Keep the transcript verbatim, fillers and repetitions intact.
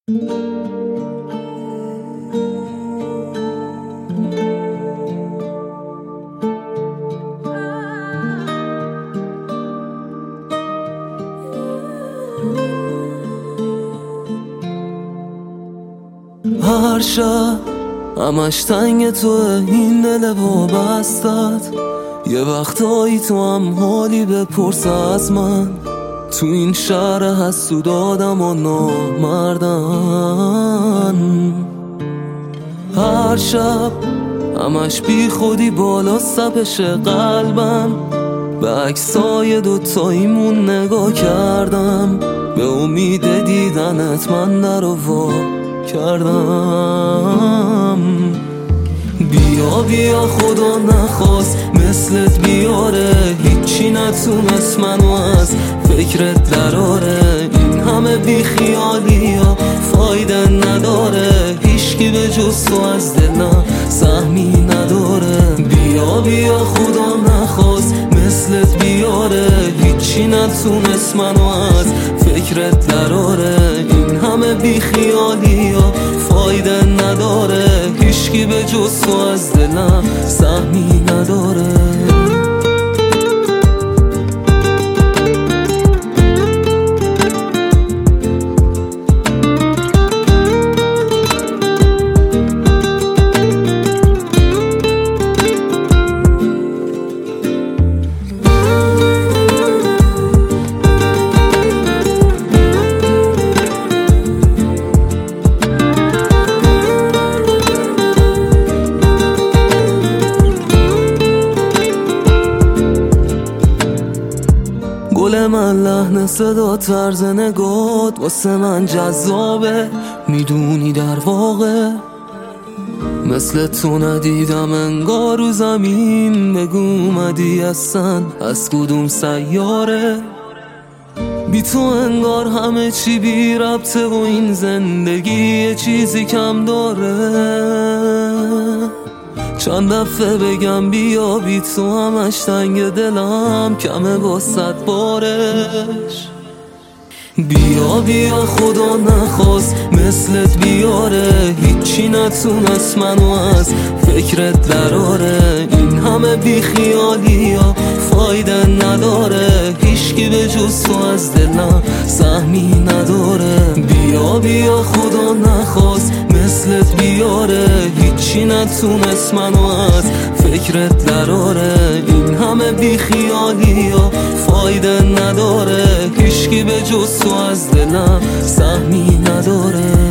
هر شب همش تنگ توه این دل وابستت، یه وقتایی تو هم حالی بپرس از من. تو این شهر حسود آدم و نامردن، هر شب همش بی خودی بالا سپش قلبم. به عکسای دوتاییمون نگاه کردم، به امید دیدنت من در و وا کردم. بیا بیا خدا نخواست مثلت بیاره، هیچی نتونست منو از فکرت دراره. این همه بی خیالی ها فایده نداره، هیچکی به جز تو از دلم سهمی نداره. بیا بیا خدا نخواست مثلت بیاره، هیچی نتونست منو از فکرت دراره. این همه بی خیالی ها فایده نداره، هیچکی به جز تو از دلم سهمی نداره. گل من لحن صدا طرز نگات واسه من جذابه، میدونی در واقع مثل تو ندیدم انگار رو زمین. بگو اومدی اصلا از کدوم سیاره؟ بی تو انگار همه چی بی ربطه و این زندگی یه چیزی کم داره. چند دفعه بگم بیا بی تو همش تنگ دلم کمه با صد بارش. بیا بیا خدا نخواست مثلت بیاره، هیچی نتونست منو از فکرت دراره. این همه بی خیالی ها فایده نداره، هیچکی به جز تو از دلم سهمی نداره. بیا بیا خدا نخواست مثلت بیاره، هیچی نتونست منو از فکرت دراره. این همه بی خیالی ها فایده نداره، هیچکی به جز تو از دلم سهمی نداره.